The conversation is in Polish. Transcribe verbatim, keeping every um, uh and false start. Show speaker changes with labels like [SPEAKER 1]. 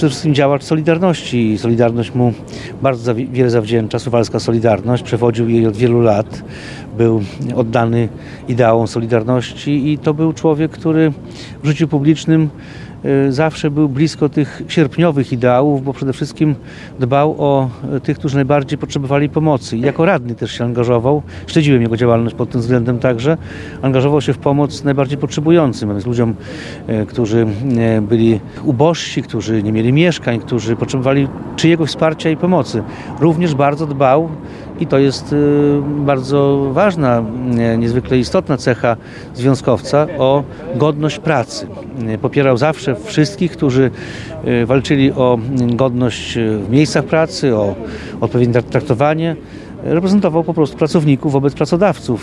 [SPEAKER 1] Przede wszystkim działacz Solidarności. Solidarność mu bardzo wiele zawdzięcza, suwalska Solidarność. Przewodził jej od wielu lat. Był oddany ideałom Solidarności i to był człowiek, który w życiu publicznym zawsze był blisko tych sierpniowych ideałów, bo przede wszystkim dbał o tych, którzy najbardziej potrzebowali pomocy. I jako radny też się angażował. Śledziłem jego działalność pod tym względem także. Angażował się w pomoc najbardziej potrzebującym, a więc ludziom, którzy byli ubożsi, którzy nie mieli mieszkań, którzy potrzebowali czyjegoś wsparcia i pomocy. Również bardzo dbał, i to jest bardzo ważna, niezwykle istotna cecha związkowca, o godność pracy. Popierał zawsze wszystkich, którzy walczyli o godność w miejscach pracy, o odpowiednie traktowanie. Reprezentował po prostu pracowników wobec pracodawców.